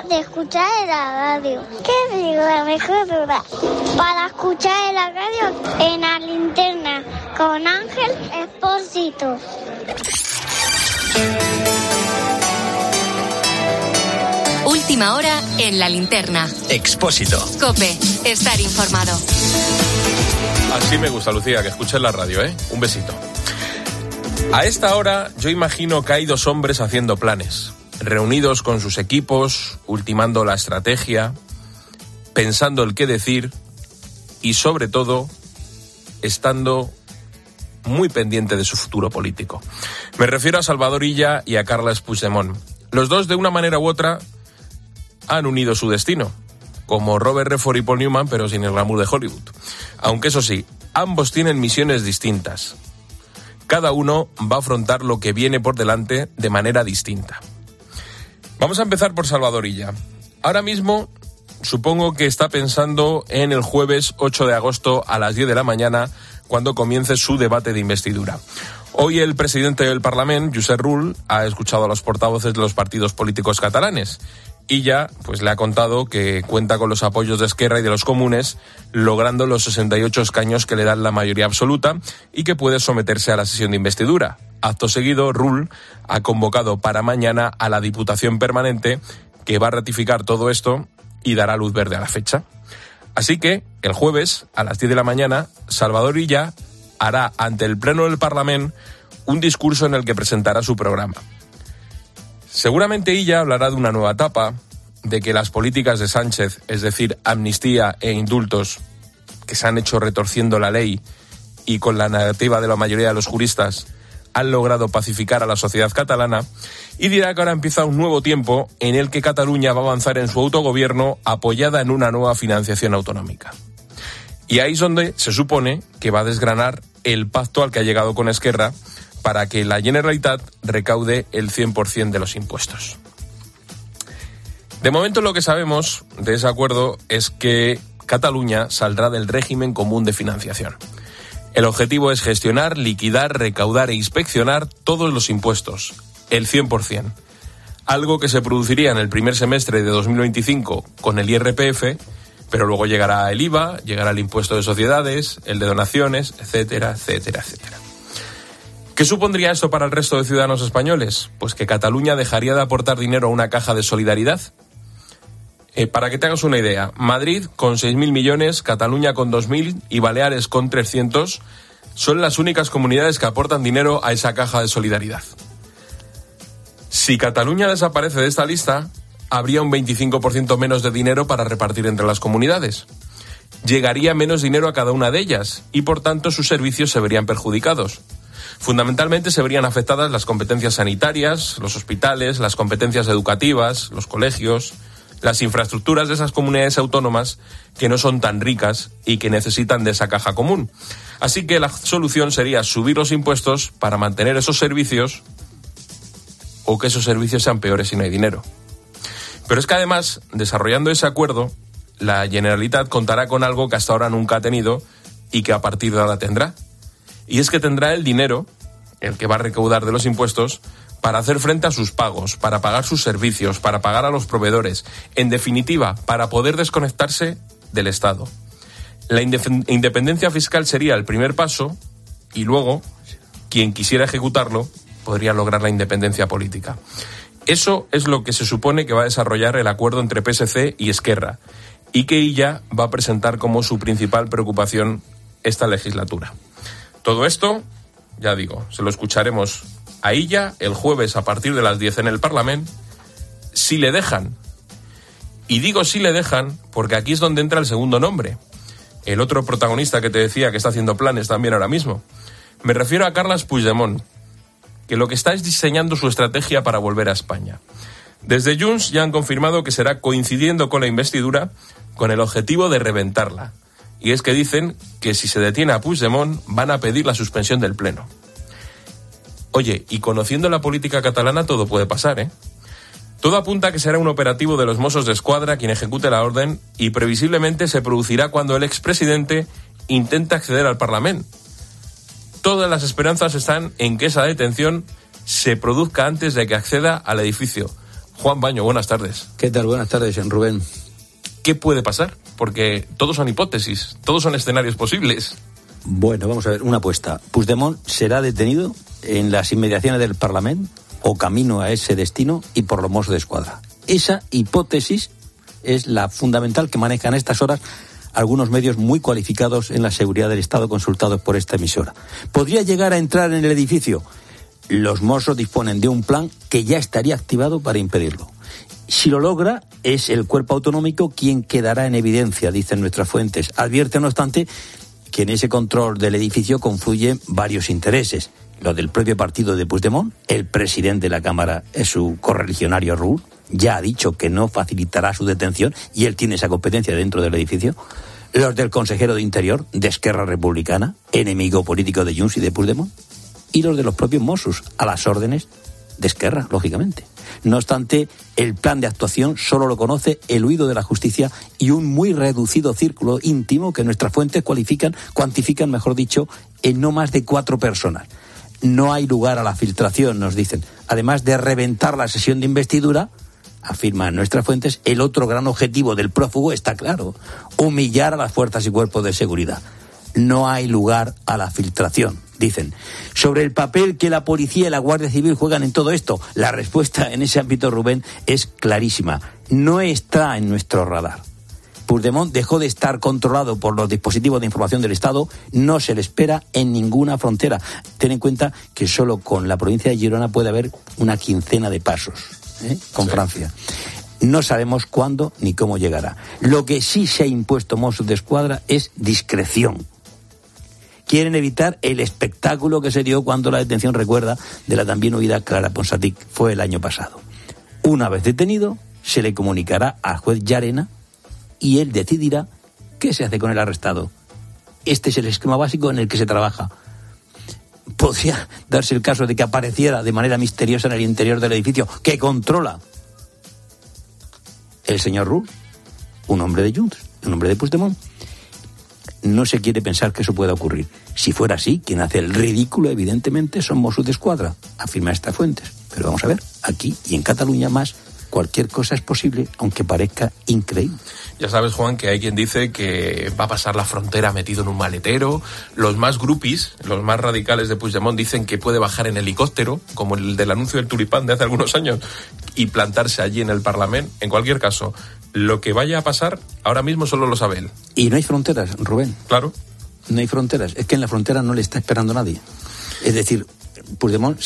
de escuchar en la radio. ¿Qué digo? La mejor hora para escuchar en la radio en la linterna con Ángel Expósito. Última hora en la linterna. Expósito. COPE. Estar informado. Así me gusta, Lucía, que escuches la radio, ¿eh? Un besito. A esta hora yo imagino que hay dos hombres haciendo planes, reunidos con sus equipos, ultimando la estrategia, pensando el qué decir y, sobre todo, estando muy pendiente de su futuro político. Me refiero a Salvador Illa y a Carles Puigdemont. Los dos, de una manera u otra, han unido su destino, como Robert Redford y Paul Newman, pero sin el glamour de Hollywood. Aunque eso sí, ambos tienen misiones distintas. Cada uno va a afrontar lo que viene por delante de manera distinta. Vamos a empezar por Salvador Illa. Ahora mismo supongo que está pensando en el jueves 8 de agosto a las 10 de la mañana, cuando comience su debate de investidura. Hoy el presidente del Parlamento, Josep Rull, ha escuchado a los portavoces de los partidos políticos catalanes. Illa pues le ha contado que cuenta con los apoyos de Esquerra y de los comunes, logrando los 68 escaños que le dan la mayoría absoluta y que puede someterse a la sesión de investidura. Acto seguido, Rull ha convocado para mañana a la Diputación Permanente, que va a ratificar todo esto y dará luz verde a la fecha. Así que, el jueves, a las 10 de la mañana, Salvador Illa hará ante el Pleno del Parlamento un discurso en el que presentará su programa. Seguramente Illa hablará de una nueva etapa, de que las políticas de Sánchez, es decir, amnistía e indultos, que se han hecho retorciendo la ley y con la negativa de la mayoría de los juristas, han logrado pacificar a la sociedad catalana, y dirá que ahora empieza un nuevo tiempo en el que Cataluña va a avanzar en su autogobierno apoyada en una nueva financiación autonómica. Y ahí es donde se supone que va a desgranar el pacto al que ha llegado con Esquerra para que la Generalitat recaude el 100% de los impuestos. De momento lo que sabemos de ese acuerdo es que Cataluña saldrá del régimen común de financiación. El objetivo es gestionar, liquidar, recaudar e inspeccionar todos los impuestos, el 100%. Algo que se produciría en el primer semestre de 2025 con el IRPF, pero luego llegará el IVA, llegará el impuesto de sociedades, el de donaciones, etcétera, etcétera, etcétera. ¿Qué supondría esto para el resto de ciudadanos españoles? Pues que Cataluña dejaría de aportar dinero a una caja de solidaridad. Para que te hagas una idea, Madrid con 6.000 millones, Cataluña con 2.000 y Baleares con 300 son las únicas comunidades que aportan dinero a esa caja de solidaridad. Si Cataluña desaparece de esta lista, habría un 25% menos de dinero para repartir entre las comunidades. Llegaría menos dinero a cada una de ellas y, por tanto, sus servicios se verían perjudicados. Fundamentalmente se verían afectadas las competencias sanitarias, los hospitales, las competencias educativas, los colegios, las infraestructuras de esas comunidades autónomas que no son tan ricas y que necesitan de esa caja común. Así que la solución sería subir los impuestos para mantener esos servicios o que esos servicios sean peores si no hay dinero. Pero es que además, desarrollando ese acuerdo, la Generalitat contará con algo que hasta ahora nunca ha tenido y que a partir de ahora tendrá. Y es que tendrá el dinero, el que va a recaudar de los impuestos, para hacer frente a sus pagos, para pagar sus servicios, para pagar a los proveedores, en definitiva, para poder desconectarse del Estado. La independencia fiscal sería el primer paso y luego, quien quisiera ejecutarlo, podría lograr la independencia política. Eso es lo que se supone que va a desarrollar el acuerdo entre PSC y Esquerra y que ella va a presentar como su principal preocupación esta legislatura. Todo esto, ya digo, se lo escucharemos a Illa el jueves a partir de las 10 en el Parlamento, si le dejan. Y digo si le dejan porque aquí es donde entra el segundo nombre, el otro protagonista que te decía que está haciendo planes también ahora mismo. Me refiero a Carles Puigdemont, que lo que está es diseñando su estrategia para volver a España. Desde Junts ya han confirmado que será coincidiendo con la investidura con el objetivo de reventarla. Y es que dicen que si se detiene a Puigdemont van a pedir la suspensión del Pleno. Oye, y conociendo la política catalana todo puede pasar, ¿eh? Todo apunta a que será un operativo de los Mossos d'Esquadra quien ejecute la orden y previsiblemente se producirá cuando el expresidente intenta acceder al Parlamento. Todas las esperanzas están en que esa detención se produzca antes de que acceda al edificio, Juan Baño, buenas tardes. ¿Qué tal? Buenas tardes, Rubén. ¿Qué puede pasar? Porque todos son hipótesis, todos son escenarios posibles. Bueno, vamos a ver, una apuesta. Puigdemont será detenido en las inmediaciones del Parlamento o camino a ese destino y por los Mossos d'Esquadra. Esa hipótesis es la fundamental que manejan a estas horas algunos medios muy cualificados en la seguridad del Estado consultados por esta emisora. ¿Podría llegar a entrar en el edificio? Los Mossos disponen de un plan que ya estaría activado para impedirlo. Si lo logra, es el cuerpo autonómico quien quedará en evidencia, dicen nuestras fuentes. Advierte, no obstante, que en ese control del edificio confluyen varios intereses. Lo del propio partido de Puigdemont, el presidente de la Cámara es su correligionario Rull, ya ha dicho que no facilitará su detención y él tiene esa competencia dentro del edificio. Los del consejero de Interior, de Esquerra Republicana, enemigo político de Junts y de Puigdemont, y los de los propios Mossos, a las órdenes de Esquerra, lógicamente. No obstante, el plan de actuación solo lo conoce el huido de la justicia y un muy reducido círculo íntimo que nuestras fuentes cuantifican, en no más de 4 personas. No hay lugar a la filtración, nos dicen. Además de reventar la sesión de investidura, afirman nuestras fuentes, el otro gran objetivo del prófugo está claro: humillar a las fuerzas y cuerpos de seguridad. No hay lugar a la filtración, dicen. Sobre el papel que la policía y la Guardia Civil juegan en todo esto, la respuesta en ese ámbito, Rubén, es clarísima. No está en nuestro radar. Puigdemont dejó de estar controlado por los dispositivos de información del Estado, no se le espera en ninguna frontera. Ten en cuenta que solo con la provincia de Girona puede haber una quincena de pasos, con Francia. No sabemos cuándo ni cómo llegará. Lo que sí se ha impuesto Mossos d'Esquadra es discreción. Quieren evitar el espectáculo que se dio cuando la detención, recuerda, de la también huida Clara Ponsatí fue el año pasado. Una vez detenido, se le comunicará al juez Llarena y él decidirá qué se hace con el arrestado. Este es el esquema básico en el que se trabaja. Podría darse el caso de que apareciera de manera misteriosa en el interior del edificio que controla el señor Rull, un hombre de Junts, un hombre de Puigdemont. No se quiere pensar que eso pueda ocurrir. Si fuera así, quien hace el ridículo, evidentemente, son Mossos d'Esquadra, afirman estas fuentes. Pero vamos a ver, aquí y en Cataluña más, cualquier cosa es posible, aunque parezca increíble. Ya sabes, Juan, que hay quien dice que va a pasar la frontera metido en un maletero. Los más grupis, los más radicales de Puigdemont, dicen que puede bajar en helicóptero, como el del anuncio del tulipán de hace algunos años, y plantarse allí en el Parlamento. En cualquier caso, lo que vaya a pasar, ahora mismo solo lo sabe él. Y no hay fronteras, Rubén. Claro. No hay fronteras. Es que en la frontera no le está esperando nadie. Es decir, Puigdemont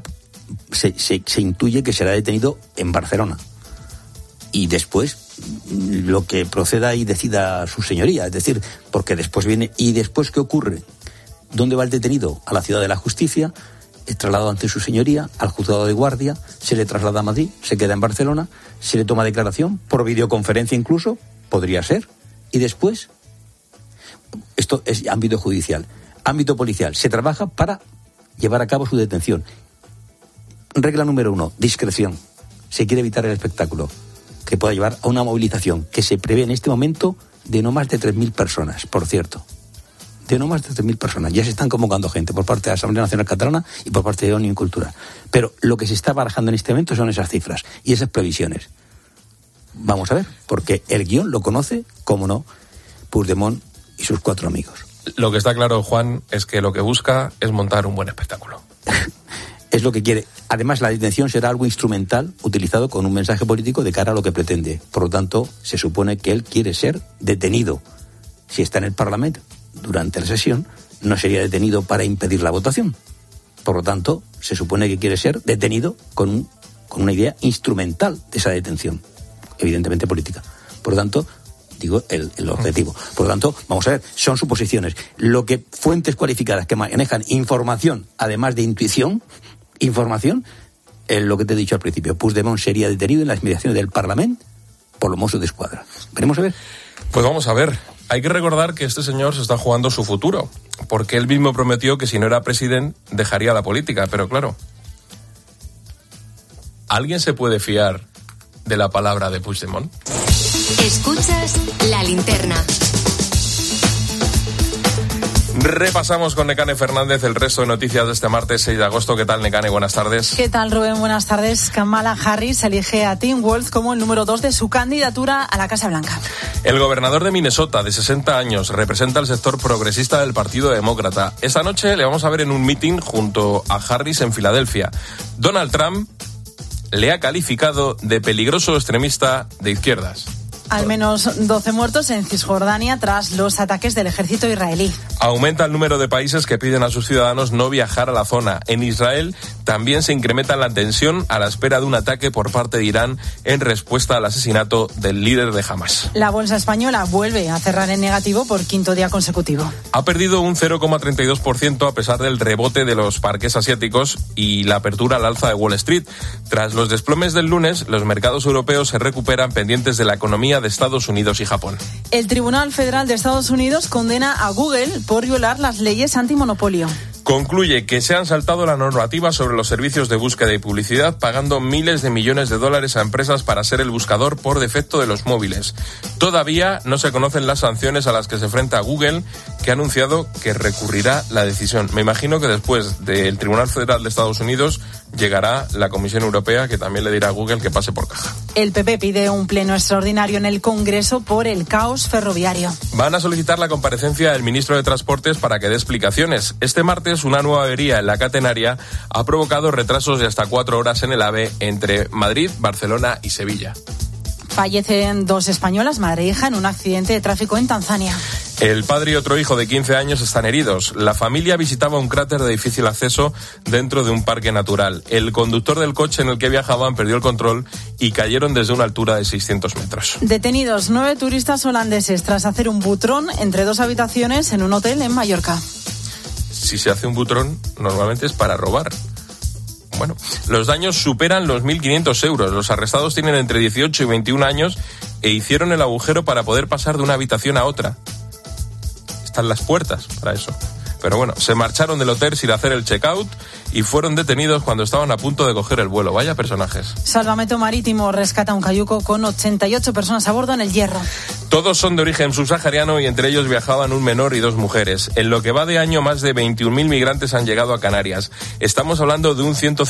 se intuye que será detenido en Barcelona. Y después, lo que proceda y decida su señoría. Es decir, porque después viene... ¿Y después qué ocurre? ¿Dónde va el detenido? A la Ciudad de la Justicia, es trasladado ante su señoría, al juzgado de guardia, se le traslada a Madrid, se queda en Barcelona, se le toma declaración, por videoconferencia incluso, podría ser. Y después, esto es ámbito judicial. Ámbito policial, se trabaja para llevar a cabo su detención. Regla número 1, discreción. Se quiere evitar el espectáculo que pueda llevar a una movilización que se prevé en este momento de no más de 3.000 personas, por cierto. De no más de 3.000 personas. Ya se están convocando gente por parte de la Asamblea Nacional Catalana y por parte de Òmnium Cultural. Pero lo que se está barajando en este momento son esas cifras y esas previsiones. Vamos a ver, porque el guión lo conoce, cómo no, Puigdemont y sus 4 amigos. Lo que está claro, Juan, es que lo que busca es montar un buen espectáculo. Es lo que quiere. Además, la detención será algo instrumental utilizado con un mensaje político de cara a lo que pretende. Por lo tanto, se supone que él quiere ser detenido. Si está en el Parlamento durante la sesión, no sería detenido para impedir la votación. Por lo tanto, se supone que quiere ser detenido con una idea instrumental de esa detención, evidentemente política. Por lo tanto, digo, el objetivo. Por lo tanto, vamos a ver, son suposiciones. Lo que fuentes cualificadas que manejan información, además de intuición, es lo que te he dicho al principio. Puigdemont sería detenido en las inmediaciones del Parlamento por los Mossos d'Esquadra. Veremos a ver. Pues vamos a ver. Hay que recordar que este señor se está jugando su futuro, porque él mismo prometió que si no era presidente dejaría la política, pero claro, ¿alguien se puede fiar de la palabra de Puigdemont? Escuchas La Linterna. Repasamos con Nekane Fernández el resto de noticias de este martes 6 de agosto. ¿Qué tal, Nekane? Buenas tardes. ¿Qué tal, Rubén? Buenas tardes. Kamala Harris elige a Tim Walz como el número 2 de su candidatura a la Casa Blanca. El gobernador de Minnesota, de 60 años, representa el sector progresista del Partido Demócrata. Esta noche le vamos a ver en un mitin junto a Harris en Filadelfia. Donald Trump le ha calificado de peligroso extremista de izquierdas. Al menos 12 muertos en Cisjordania tras los ataques del ejército israelí. Aumenta el número de países que piden a sus ciudadanos no viajar a la zona. En Israel también se incrementa la tensión a la espera de un ataque por parte de Irán en respuesta al asesinato del líder de Hamas. La bolsa española vuelve a cerrar en negativo por quinto día consecutivo. Ha perdido un 0,32% a pesar del rebote de los parques asiáticos y la apertura al alza de Wall Street. Tras los desplomes del lunes, los mercados europeos se recuperan pendientes de la economía de Estados Unidos y Japón. El Tribunal Federal de Estados Unidos condena a Google por violar las leyes antimonopolio. Concluye que se han saltado la normativa sobre los servicios de búsqueda y publicidad, pagando miles de millones de dólares a empresas para ser el buscador por defecto de los móviles. Todavía no se conocen las sanciones a las que se enfrenta Google, que ha anunciado que recurrirá la decisión. Me imagino que después del Tribunal Federal de Estados Unidos llegará la Comisión Europea, que también le dirá a Google que pase por caja. El PP pide un pleno extraordinario en el Congreso por el caos ferroviario. Van a solicitar la comparecencia del ministro de Transportes para que dé explicaciones. Este martes, una nueva avería en la catenaria ha provocado retrasos de hasta 4 horas en el AVE entre Madrid, Barcelona y Sevilla. Fallecen 2 españolas, madre e hija, en un accidente de tráfico en Tanzania. El padre y otro hijo de 15 años están heridos. La familia visitaba un cráter de difícil acceso dentro de un parque natural. El conductor del coche en el que viajaban perdió el control y cayeron desde una altura de 600 metros. Detenidos 9 turistas holandeses tras hacer un butrón entre 2 habitaciones en un hotel en Mallorca. Si se hace un butrón, normalmente es para robar. Bueno, los daños superan los 1.500 euros. Los arrestados tienen entre 18 y 21 años e hicieron el agujero para poder pasar de una habitación a otra. Están las puertas para eso. Pero bueno, se marcharon del hotel sin hacer el check-out y fueron detenidos cuando estaban a punto de coger el vuelo. Vaya personajes. Salvamento Marítimo rescata un cayuco con 88 personas a bordo en el Hierro. Todos son de origen subsahariano y entre ellos viajaban un menor y 2 mujeres. En lo que va de año, más de 21.000 migrantes han llegado a Canarias. Estamos hablando de un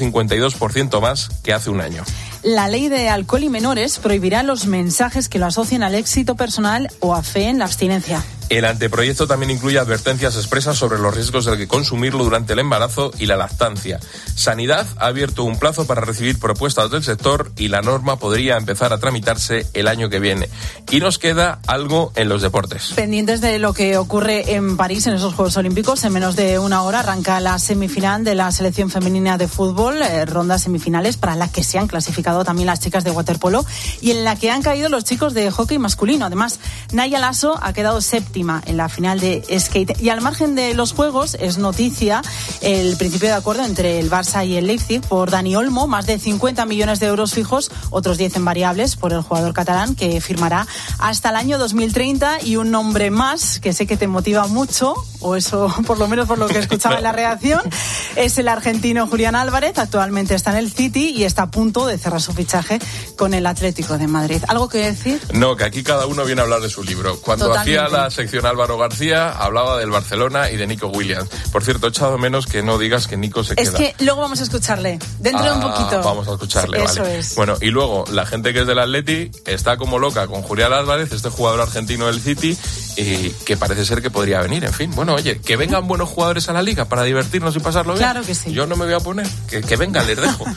152% más que hace un año. La ley de alcohol y menores prohibirá los mensajes que lo asocien al éxito personal o a fe en la abstinencia. El anteproyecto también incluye advertencias expresas sobre los riesgos de consumirlo durante el embarazo y la lactancia. Sanidad ha abierto un plazo para recibir propuestas del sector y la norma podría empezar a tramitarse el año que viene. Y nos queda algo en los deportes. Pendientes de lo que ocurre en París en esos Juegos Olímpicos, en menos de una hora arranca la semifinal de la selección femenina de fútbol, rondas semifinales para la que se han clasificado también las chicas de waterpolo y en la que han caído los chicos de hockey masculino. Además, Naya Lasso ha quedado séptima en la final de skate. Y al margen de los juegos, es noticia el principio de acuerdo entre el Barça y el Leipzig por Dani Olmo, más de 50 millones de euros fijos, otros 10 en variables por el jugador catalán que firmará hasta el año 2030 y un nombre más que sé que te motiva mucho, o eso por lo menos por lo que escuchaba en la redacción, es el argentino Julián Álvarez. Actualmente está en el City y está a punto de cerrar su fichaje con el Atlético de Madrid. ¿Algo que decir? No, que aquí cada uno viene a hablar de su libro. Cuando Totalmente. hacía la sección Álvaro García, hablaba del Barcelona y de Nico Williams. Por cierto, he echado menos que no digas que Nico se queda. Es que luego vamos a escucharle, dentro de un poquito. Vamos a escucharle, Eso vale. es. Bueno, y luego, la gente que es del Atleti está como loca con Julián Álvarez, este jugador argentino del City, y que parece ser que podría venir, en fin. Bueno, oye, que vengan buenos jugadores a la Liga para divertirnos y pasarlo bien. Claro que sí. Yo no me voy a poner. Que vengan, les dejo.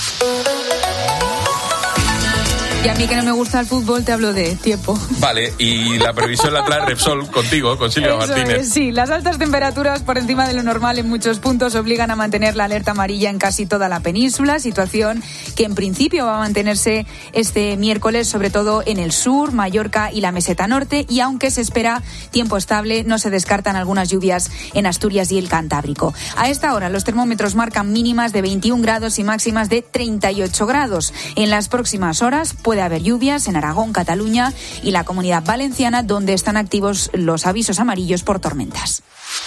Y a mí que no me gusta el fútbol te hablo de tiempo. Vale, y la previsión la trae Repsol contigo, con Silvia Martínez. Sí, las altas temperaturas por encima de lo normal en muchos puntos obligan a mantener la alerta amarilla en casi toda la península, situación que en principio va a mantenerse este miércoles, sobre todo en el sur, Mallorca y la meseta norte, y aunque se espera tiempo estable, no se descartan algunas lluvias en Asturias y el Cantábrico. A esta hora los termómetros marcan mínimas de 21 grados y máximas de 38 grados. En las próximas horas puede haber lluvias en Aragón, Cataluña y la Comunidad Valenciana, donde están activos los avisos amarillos por tormentas.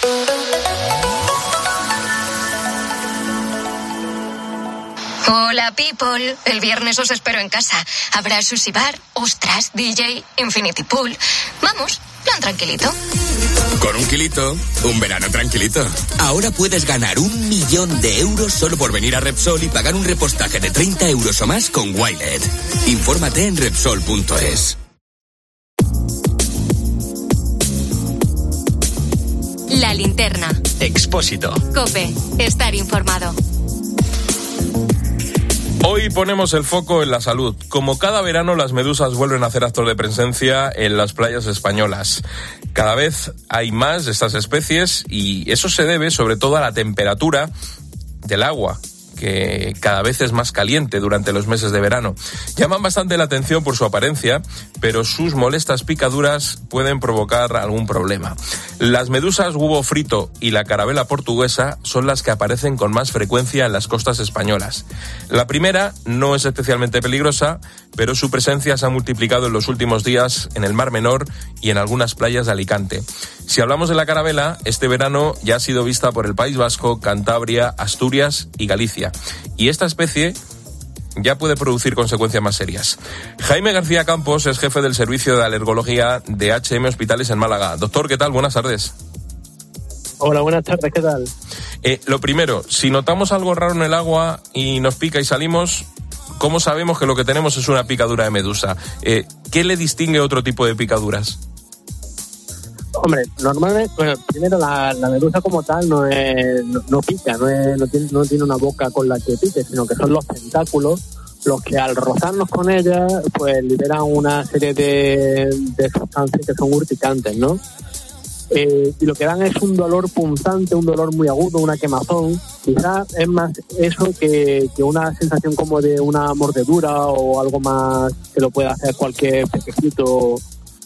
Hola, people. El viernes os espero en casa. Habrá sushi bar, ostras, DJ, infinity pool. Vamos, plan tranquilito. Con 1 kilito, un verano tranquilito. Ahora puedes ganar 1 millón de euros solo por venir a Repsol y pagar un repostaje de 30 euros o más con Wilet. Infórmate en Repsol.es. La Linterna. Expósito. COPE. Estar informado. Hoy ponemos el foco en la salud. Como cada verano, las medusas vuelven a hacer actos de presencia en las playas españolas. Cada vez hay más de estas especies y eso se debe sobre todo a la temperatura del agua, que cada vez es más caliente durante los meses de verano. Llaman bastante la atención por su apariencia, pero sus molestas picaduras pueden provocar algún problema. Las medusas huevo frito y la carabela portuguesa son las que aparecen con más frecuencia en las costas españolas. La primera no es especialmente peligrosa, pero su presencia se ha multiplicado en los últimos días en el Mar Menor y en algunas playas de Alicante. Si hablamos de la carabela, este verano ya ha sido vista por el País Vasco, Cantabria, Asturias y Galicia. Y esta especie ya puede producir consecuencias más serias. Jaime García Campos es jefe del Servicio de Alergología de H&M Hospitales en Málaga. Doctor, ¿qué tal? Buenas tardes. Hola, buenas tardes, ¿qué tal? Lo primero, si notamos algo raro en el agua y nos pica y salimos, ¿cómo sabemos que lo que tenemos es una picadura de medusa? ¿Qué le distingue otro tipo de picaduras? Hombre, normalmente, bueno, primero la medusa como tal no pica, no tiene una boca con la que pique, sino que son los tentáculos los que al rozarnos con ella, pues liberan una serie de sustancias que son urticantes, ¿no? Y lo que dan es un dolor punzante, un dolor muy agudo, una quemazón. Quizás es más eso que una sensación como de una mordedura o algo más que lo pueda hacer cualquier pececito.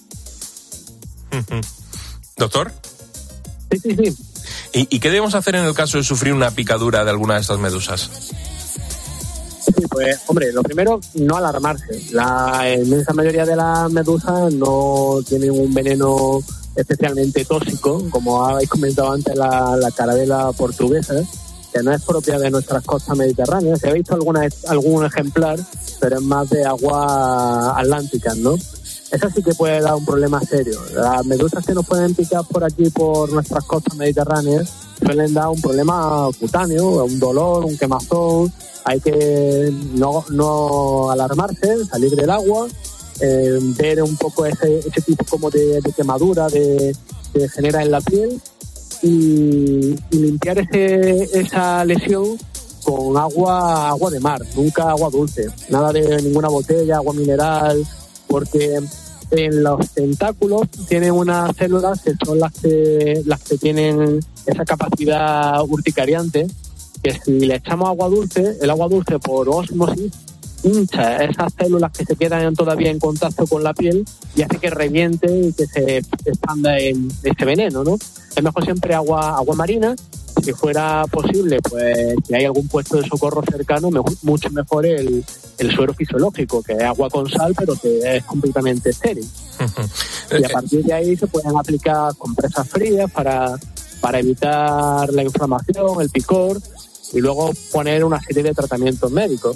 ¿Doctor? Sí. ¿Y qué debemos hacer en el caso de sufrir una picadura de alguna de estas medusas? Sí, pues, hombre, lo primero, no alarmarse. La inmensa mayoría de las medusas no tienen un veneno especialmente tóxico, como habéis comentado antes, la carabela portuguesa, que no es propia de nuestras costas mediterráneas. Se ha visto algún ejemplar, pero es más de aguas atlánticas, ¿no? Eso sí que puede dar un problema serio. Las medusas que nos pueden picar por aquí, por nuestras costas mediterráneas, suelen dar un problema cutáneo, un dolor, un quemazón. Hay que no alarmarse, salir del agua, ver un poco ese tipo como de quemadura que genera en la piel y limpiar esa lesión con agua de mar, nunca agua dulce, nada de ninguna botella, agua mineral, porque en los tentáculos tienen unas células que son las que tienen esa capacidad urticariante, que si le echamos agua dulce, el agua dulce por ósmosis hincha esas células que se quedan todavía en contacto con la piel y hace que reviente y que se expanda ese veneno, ¿no? Es mejor siempre agua marina. Si fuera posible, pues si hay algún puesto de socorro cercano, mucho mejor el suero fisiológico, que es agua con sal, pero que es completamente estéril. Y a partir de ahí se pueden aplicar compresas frías para evitar la inflamación, el picor, y luego poner una serie de tratamientos médicos.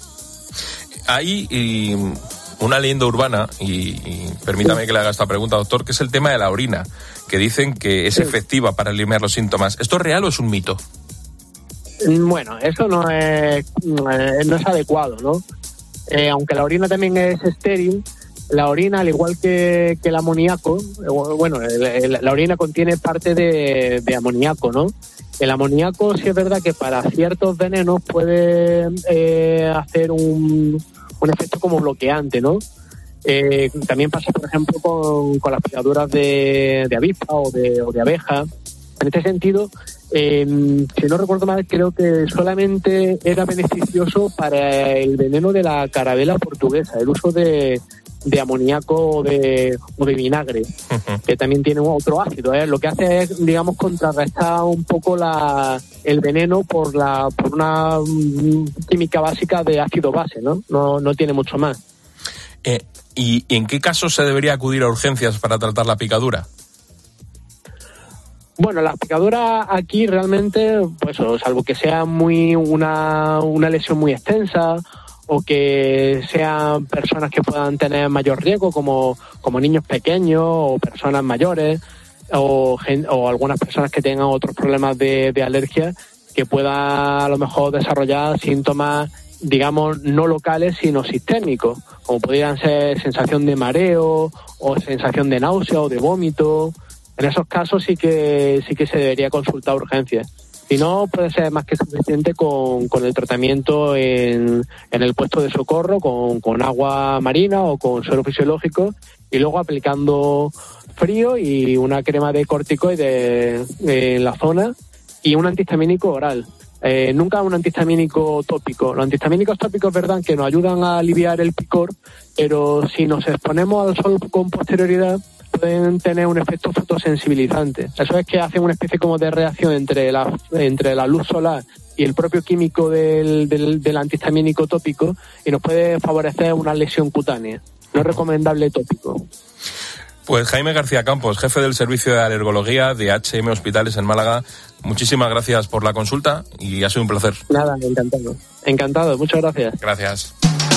Hay una leyenda urbana, y permítame que le haga esta pregunta, doctor, que es el tema de la orina, que dicen que es efectiva para aliviar los síntomas. ¿Esto es real o es un mito? Bueno, eso no es adecuado, ¿no? Aunque la orina también es estéril, la orina, al igual que el amoníaco, bueno, la orina contiene parte de amoníaco, ¿no? El amoníaco sí es verdad que para ciertos venenos puede hacer un efecto como bloqueante, ¿no? También pasa, por ejemplo, con las picaduras de avispa o de abeja. En este sentido, si no recuerdo mal, creo que solamente era beneficioso para el veneno de la carabela portuguesa, el uso de amoníaco o de vinagre, que también tiene otro ácido, ¿eh? Lo que hace es, digamos, contrarrestar un poco el veneno por una química básica de ácido base, ¿no? No tiene mucho más. ¿Y en qué casos se debería acudir a urgencias para tratar la picadura? Bueno, las picaduras aquí realmente, pues salvo que sea una lesión muy extensa o que sean personas que puedan tener mayor riesgo, como niños pequeños o personas mayores, o algunas personas que tengan otros problemas de alergia, que puedan a lo mejor desarrollar síntomas, digamos, no locales, sino sistémicos, como podrían ser sensación de mareo o sensación de náusea o de vómito. En esos casos sí que se debería consultar urgencias. Si no, puede ser más que suficiente con el tratamiento en el puesto de socorro, con agua marina o con suero fisiológico, y luego aplicando frío y una crema de corticoide en la zona y un antihistamínico oral. Nunca un antihistamínico tópico. Los antihistamínicos tópicos es verdad que nos ayudan a aliviar el picor, pero si nos exponemos al sol con posterioridad, pueden tener un efecto fotosensibilizante. Eso es que hacen una especie como de reacción entre la luz solar y el propio químico del antihistamínico tópico, y nos puede favorecer una lesión cutánea. No es recomendable tópico. Pues Jaime García Campos, jefe del servicio de alergología de HM Hospitales en Málaga, muchísimas gracias por la consulta y ha sido un placer. Nada, encantado. Encantado, muchas gracias. Gracias.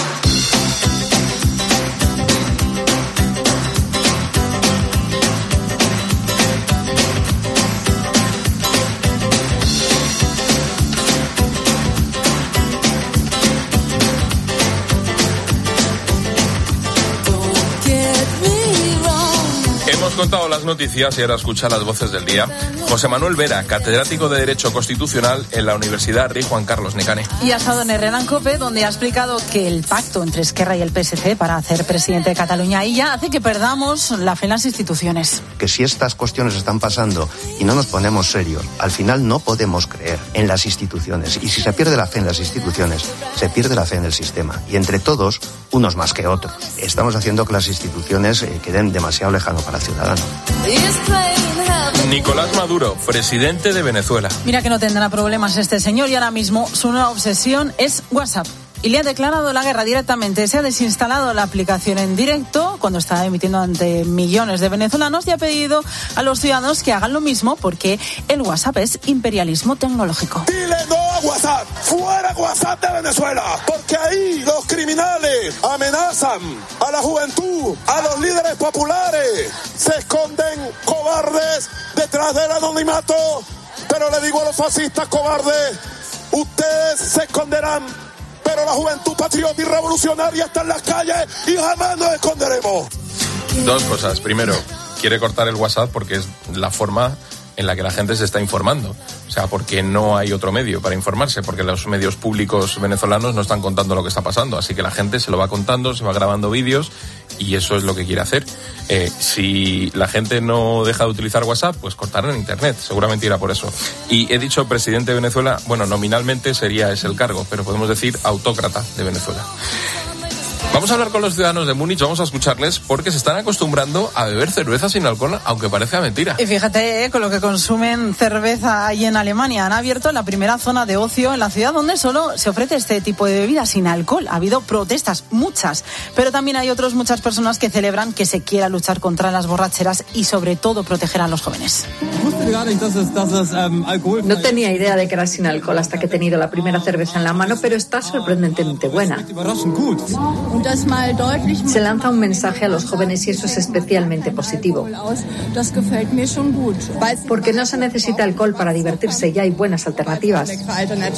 Hemos contado las noticias y ahora escucha las voces del día. José Manuel Vera, catedrático de Derecho Constitucional en la Universidad Rey Juan Carlos Necane. Y ha estado en Herrera en COPE, donde ha explicado que el pacto entre Esquerra y el PSC para hacer presidente de Cataluña y ya hace que perdamos la fe en las instituciones. Que si estas cuestiones están pasando y no nos ponemos serios, al final no podemos creer en las instituciones. Y si se pierde la fe en las instituciones, se pierde la fe en el sistema. Y entre todos, unos más que otros. Estamos haciendo que las instituciones queden demasiado lejanos para el ciudadano. Nicolás Maduro, presidente de Venezuela. Mira que no tendrá problemas este señor y ahora mismo su nueva obsesión es WhatsApp. Y le ha declarado la guerra directamente. Se ha desinstalado la aplicación en directo cuando está emitiendo ante millones de venezolanos y ha pedido a los ciudadanos que hagan lo mismo porque el WhatsApp es imperialismo tecnológico. Dile no a WhatsApp, fuera WhatsApp de Venezuela, porque ahí los criminales amenazan a la juventud, a los líderes populares, se esconden cobardes detrás del anonimato, pero le digo a los fascistas cobardes, ustedes se esconderán, pero la juventud patriota y revolucionaria está en las calles y jamás nos esconderemos. Dos cosas. Primero, quiere cortar el WhatsApp porque es la forma en la que la gente se está informando. O sea, porque no hay otro medio para informarse, porque los medios públicos venezolanos no están contando lo que está pasando. Así que la gente se lo va contando, se va grabando vídeos y eso es lo que quiere hacer. Si la gente no deja de utilizar WhatsApp, pues cortarán en Internet. Seguramente irá por eso. Y he dicho presidente de Venezuela, bueno, nominalmente sería ese el cargo, pero podemos decir autócrata de Venezuela. Vamos a hablar con los ciudadanos de Múnich, vamos a escucharles porque se están acostumbrando a beber cerveza sin alcohol, aunque parezca mentira. Y fíjate, con lo que consumen cerveza ahí en Alemania, han abierto la primera zona de ocio en la ciudad donde solo se ofrece este tipo de bebidas sin alcohol. Ha habido protestas, muchas, pero también hay muchas personas que celebran que se quiera luchar contra las borracheras y sobre todo proteger a los jóvenes. No tenía idea de que era sin alcohol hasta que he tenido la primera cerveza en la mano, pero está sorprendentemente buena. Se lanza un mensaje a los jóvenes y eso es especialmente positivo. Porque no se necesita alcohol para divertirse, ya hay buenas alternativas. Dice,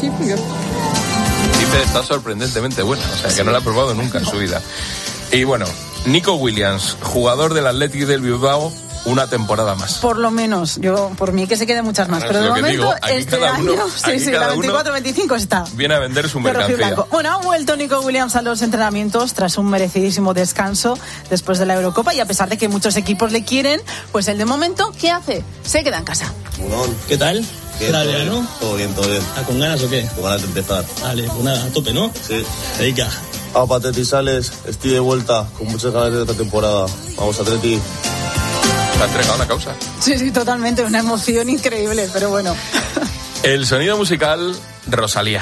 está sorprendentemente buena, o sea, que no la ha probado nunca en su vida. Y bueno, Nico Williams, jugador del Athletic del Bilbao, una temporada más. Por lo menos, yo por mí que se queden muchas más, pero de momento digo, este año, la 24-25 está. Viene a vender su mercancía. Bueno, ha vuelto Nico Williams a los entrenamientos tras un merecidísimo descanso después de la Eurocopa y a pesar de que muchos equipos le quieren, pues él de momento, ¿qué hace? Se queda en casa. ¿Qué tal? ¿Qué tal, no? Todo bien, todo bien. ¿Con ganas o qué? Con ganas de empezar. Vale, pues nada, a tope, ¿no? Sí. Dedica. Vamos, Atleti Sales, estoy de vuelta con muchas ganas de esta temporada. Vamos, Atleti. ¿Te ha entregado una causa? Sí, totalmente, una emoción increíble, pero bueno. El sonido musical, Rosalía.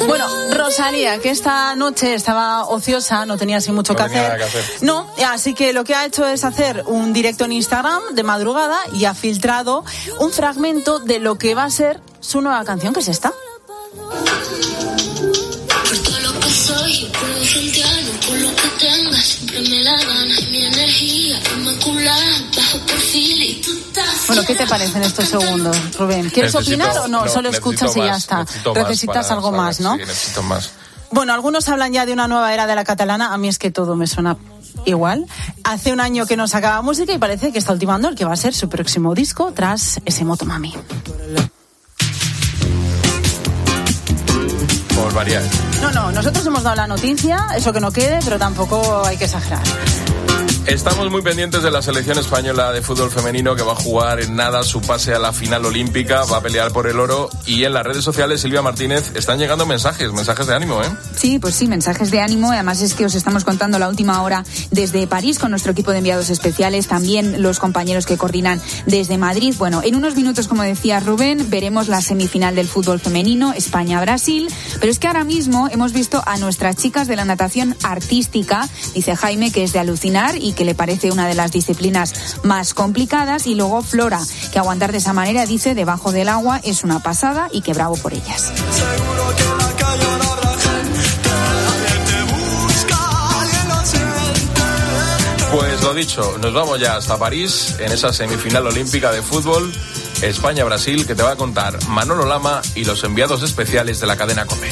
Bueno, Rosalía, que esta noche estaba ociosa, no tenía así mucho que hacer. No, así que lo que ha hecho es hacer un directo en Instagram de madrugada y ha filtrado un fragmento de lo que va a ser su nueva canción, que es esta. Por todo lo que soy, por lo fronteado, por lo que tenga, siempre me la gana, mi energía inmaculada, bajo perfil y tú estás. Bueno, ¿qué te parecen estos segundos, Rubén? ¿Quieres opinar o no? Solo escuchas y ya está. Necesitas algo más, ¿no? Sí, necesito más. Bueno, algunos hablan ya de una nueva era de la catalana. A mí es que todo me suena igual. Hace un año que no sacaba música y parece que está ultimando el que va a ser su próximo disco tras ese Motomami. Por variar. No, nosotros hemos dado la noticia, eso que no quede, pero tampoco hay que exagerar. Estamos muy pendientes de la selección española de fútbol femenino, que va a jugar en nada su pase a la final olímpica, va a pelear por el oro, y en las redes sociales, Silvia Martínez, están llegando mensajes de ánimo, ¿eh? Sí, pues sí, mensajes de ánimo. Además es que os estamos contando la última hora desde París con nuestro equipo de enviados especiales, también los compañeros que coordinan desde Madrid. Bueno, en unos minutos, como decía Rubén, veremos la semifinal del fútbol femenino, España-Brasil, pero es que ahora mismo hemos visto a nuestras chicas de la natación artística, dice Jaime, que es de alucinar y que le parece una de las disciplinas más complicadas, y luego Flora, que aguantar de esa manera, dice, debajo del agua es una pasada y que bravo por ellas. Pues lo dicho, nos vamos ya hasta París en esa semifinal olímpica de fútbol España-Brasil, que te va a contar Manolo Lama y los enviados especiales de la cadena COPE.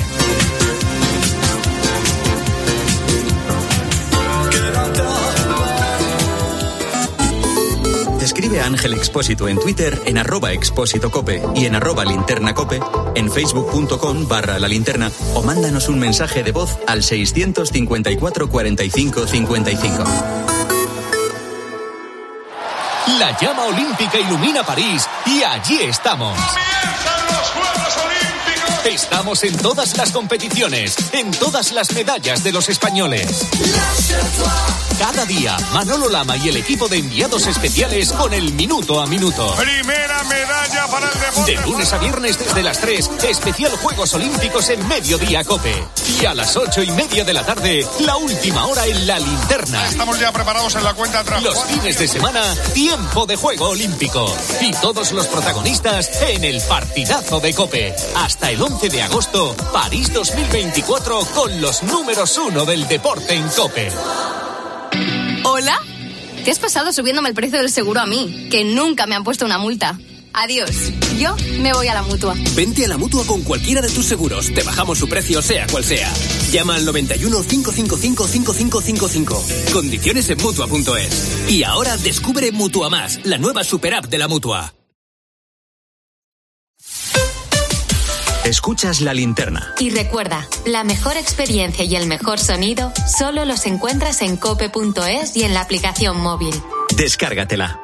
Escribe a Ángel Expósito en Twitter en @expósitocope y en @linternacope, en facebook.com/la linterna, o mándanos un mensaje de voz al 654 45 55. La llama olímpica ilumina París y allí estamos. Estamos en todas las competiciones, en todas las medallas de los españoles. Cada día, Manolo Lama y el equipo de enviados especiales con el minuto a minuto. Primera medalla para el deporte. De lunes a viernes desde las 3, especial Juegos Olímpicos en Mediodía COPE. Y a las 8:30 de la tarde, la última hora en La Linterna. Estamos ya preparados en la cuenta atrás. Los fines de semana, tiempo de juego olímpico. Y todos los protagonistas en el partidazo de COPE. Hasta el 11 de agosto, París 2024 con los números 1 del deporte en COPE. ¿Hola? ¿Qué has pasado subiéndome el precio del seguro a mí? Que nunca me han puesto una multa. Adiós. Yo me voy a la Mutua. Vente a la Mutua con cualquiera de tus seguros. Te bajamos su precio, sea cual sea. Llama al 91 555 5555. Condiciones en Mutua.es. Y ahora descubre Mutua Más, la nueva super app de la Mutua. Escuchas La Linterna. Y recuerda, la mejor experiencia y el mejor sonido solo los encuentras en cope.es y en la aplicación móvil. Descárgatela.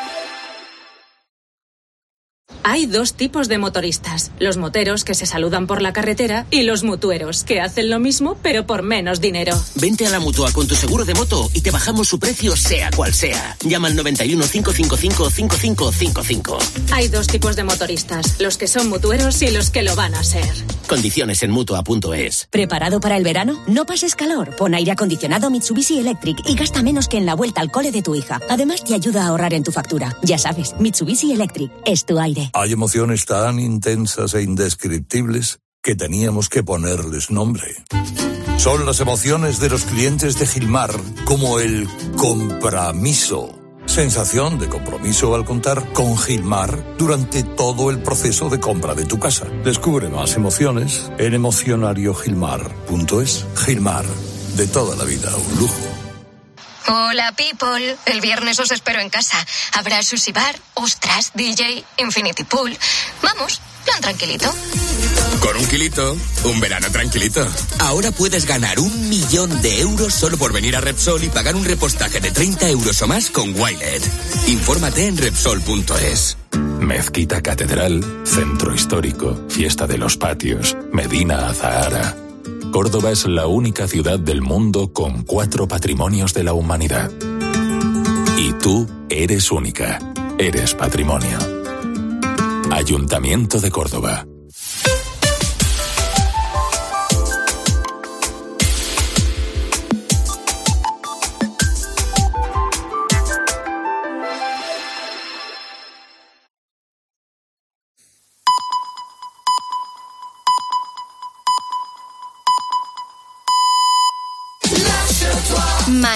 Hay dos tipos de motoristas, los moteros que se saludan por la carretera y los mutueros que hacen lo mismo pero por menos dinero. Vente a la Mutua con tu seguro de moto y te bajamos su precio sea cual sea. Llama al 91 555 5555. Hay dos tipos de motoristas, los que son mutueros y los que lo van a ser. Condiciones en Mutua.es. ¿Preparado para el verano? No pases calor. Pon aire acondicionado Mitsubishi Electric y gasta menos que en la vuelta al cole de tu hija. Además te ayuda a ahorrar en tu factura. Ya sabes, Mitsubishi Electric es tu aire. Hay emociones tan intensas e indescriptibles que teníamos que ponerles nombre. Son las emociones de los clientes de Gilmar, como el compromiso. Sensación de compromiso al contar con Gilmar durante todo el proceso de compra de tu casa. Descubre más emociones en emocionariogilmar.es. Gilmar, de toda la vida, un lujo. Hola, people. El viernes os espero en casa. Habrá sushi bar, ostras, DJ, infinity pool. Vamos, plan tranquilito. Con 1 kilito, un verano tranquilito. Ahora puedes ganar 1 millón de euros solo por venir a Repsol y pagar un repostaje de 30 euros o más con Wilet. Infórmate en Repsol.es. Mezquita Catedral, Centro Histórico, Fiesta de los Patios, Medina Azahara. Córdoba es la única ciudad del mundo con 4 patrimonios de la humanidad. Y tú eres única. Eres patrimonio. Ayuntamiento de Córdoba.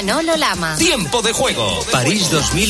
Manolo Lama. Tiempo de juego. París 2000